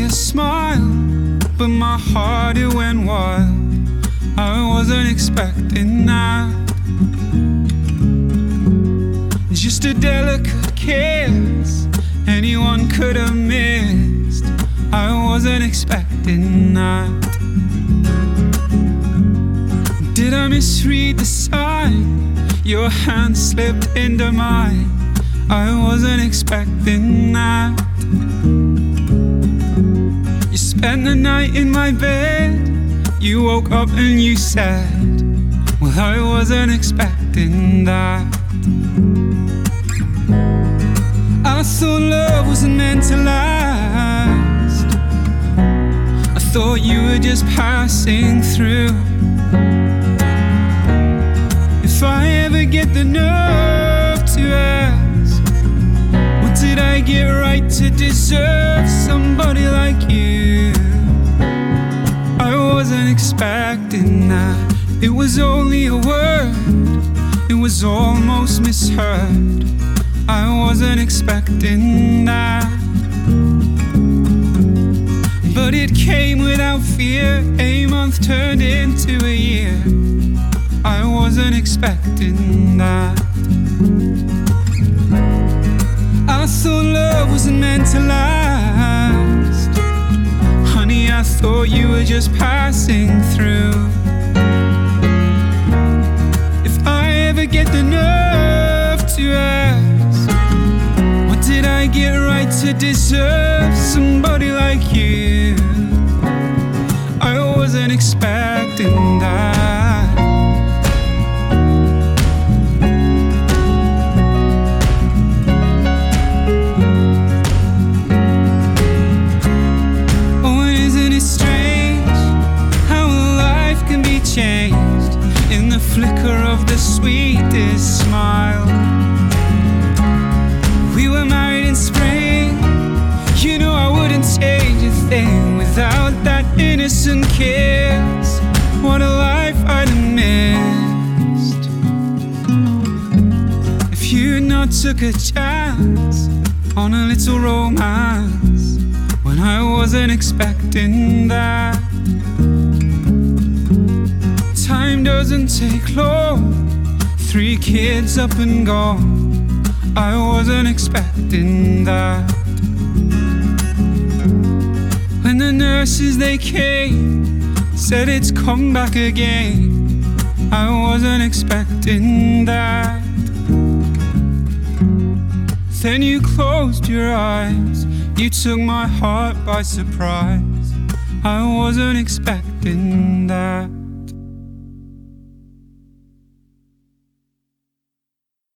a smile, but my heart it went wild. I wasn't expecting that. Just a delicate kiss anyone could have missed. I wasn't expecting that. Did I misread the sign? Your hand slipped into mine. I wasn't expecting that. You spent the night in my bed. You woke up and you said, well, I wasn't expecting that. I thought love wasn't meant to last. I thought you were just passing through. If I ever get the nerve to ask, what did I get right to deserve somebody like you? I wasn't expecting that. It was only a word, it was almost misheard. I wasn't expecting that. But it came without fear. A month turned into a year. I wasn't expecting that. I thought love wasn't meant to last. Honey, I thought you were just passing through. If I ever get the nerve to ask, what did I get right to deserve somebody like you? I wasn't expecting that. Oh, and isn't it strange how life can be changed in the flicker of the sweetest smile? We were married in spring. You know I wouldn't change a thing without that innocent kiss. What a life I'd have missed if you not took a chance on a little romance when I wasn't expecting that. Time doesn't take long. 3 kids up and gone. I wasn't expecting that. When the nurses they came, said it's come back again, I wasn't expecting that. Then you closed your eyes, you took my heart by surprise. I wasn't expecting